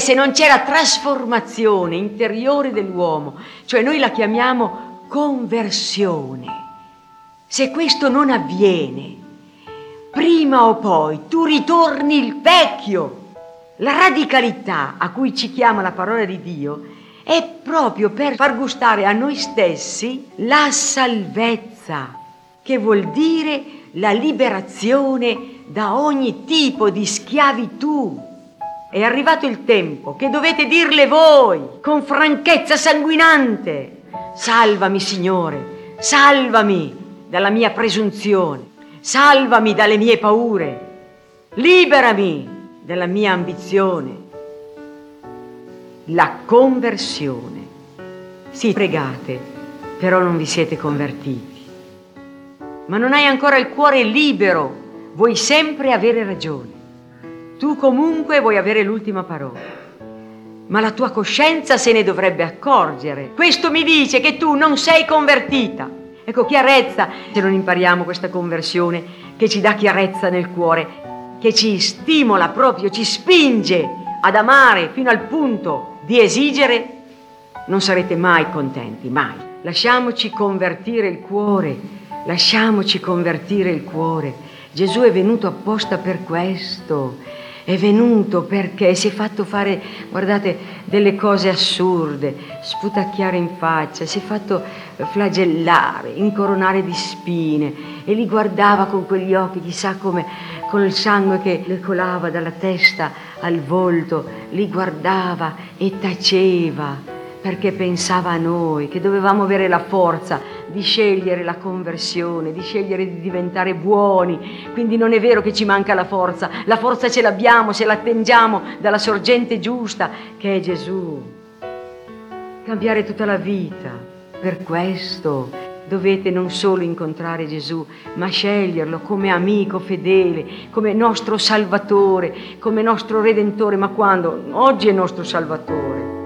se non c'è la trasformazione interiore dell'uomo, cioè noi la chiamiamo conversione, se questo non avviene, prima o poi tu ritorni il vecchio. La radicalità a cui ci chiama la parola di Dio è proprio per far gustare a noi stessi la salvezza, che vuol dire la liberazione da ogni tipo di schiavitù. È arrivato il tempo che dovete dirle voi con franchezza sanguinante: salvami, Signore, salvami dalla mia presunzione, salvami dalle mie paure, liberami dalla mia ambizione. La conversione. Sì, pregate, però non vi siete convertiti. Ma non hai ancora il cuore libero, vuoi sempre avere ragione. Tu comunque vuoi avere l'ultima parola, ma la tua coscienza se ne dovrebbe accorgere. Questo mi dice che tu non sei convertita. Ecco, chiarezza, se non impariamo questa conversione che ci dà chiarezza nel cuore, che ci stimola proprio, ci spinge ad amare fino al punto di esigere, non sarete mai contenti, mai. Lasciamoci convertire il cuore, lasciamoci convertire il cuore. Gesù è venuto apposta per questo, è venuto perché si è fatto fare, guardate, delle cose assurde, sputacchiare in faccia, si è fatto flagellare, incoronare di spine, e li guardava con quegli occhi, chissà come, con il sangue che le colava dalla testa al volto, li guardava e taceva, perché pensava a noi, che dovevamo avere la forza di scegliere la conversione, di scegliere di diventare buoni. Quindi non è vero che ci manca la forza ce l'abbiamo se la attendiamo dalla sorgente giusta, che è Gesù. Cambiare tutta la vita. Per questo dovete non solo incontrare Gesù, ma sceglierlo come amico fedele, come nostro Salvatore, come nostro Redentore. Ma quando? Oggi è nostro Salvatore.